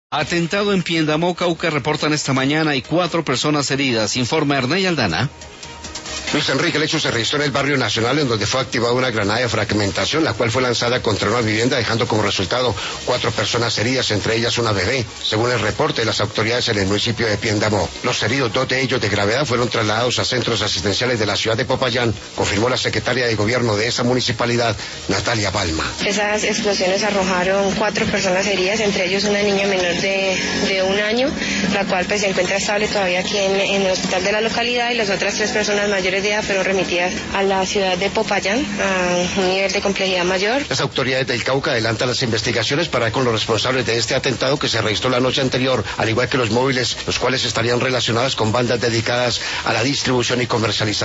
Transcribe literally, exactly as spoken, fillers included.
Atentado en Piendamó, Cauca, reportan esta mañana y cuatro personas heridas. Informa Erney Aldana. Luis Enrique, el hecho se registró en el barrio Nacional, en donde fue activada una granada de fragmentación, la cual fue lanzada contra una vivienda, dejando como resultado cuatro personas heridas, entre ellas una bebé, según el reporte de las autoridades en el municipio de Piendamó. Los heridos, dos de ellos de gravedad, fueron trasladados a centros asistenciales de la ciudad de Popayán, confirmó la secretaria de gobierno de esa municipalidad, Natalia Palma. Esas explosiones arrojaron cuatro personas heridas, entre ellos una niña menor de, de un año, la cual pues se encuentra estable todavía aquí en, en el hospital de la localidad, y las otras tres personas mayores de edad fueron remitidas a la ciudad de Popayán a un nivel de complejidad mayor. Las autoridades del Cauca adelantan las investigaciones para dar con los responsables de este atentado que se registró la noche anterior, al igual que los móviles, los cuales estarían relacionados con bandas dedicadas a la distribución y comercialización